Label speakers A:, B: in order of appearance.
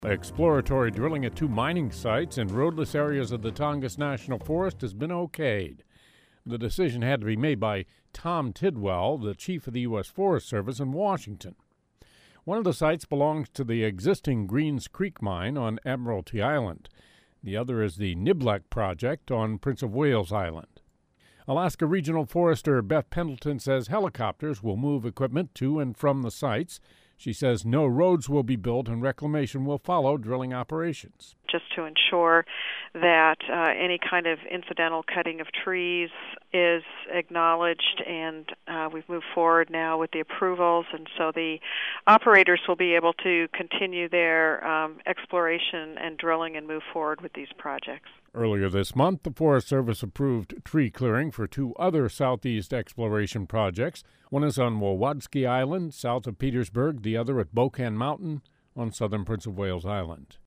A: Exploratory drilling at two mining sites in roadless areas of the Tongass National Forest has been okayed. The decision had to be made by Tom Tidwell, the chief of the U.S. Forest Service in Washington. One of the sites belongs to the existing Greens Creek mine on Admiralty Island. The other is the Niblek project on Prince of Wales Island. Alaska Regional Forester Beth Pendleton says helicopters will move equipment to and from the sites. She says no roads will be built and reclamation will follow drilling operations.
B: Just to ensure that any kind of incidental cutting of trees is acknowledged, and we've moved forward now with the approvals, and so the operators will be able to continue their exploration and drilling and move forward with these projects.
A: Earlier this month, the Forest Service approved tree clearing for two other southeast exploration projects. One is on Wawadzki Island, south of Petersburg, the other at Bocan Mountain on southern Prince of Wales Island.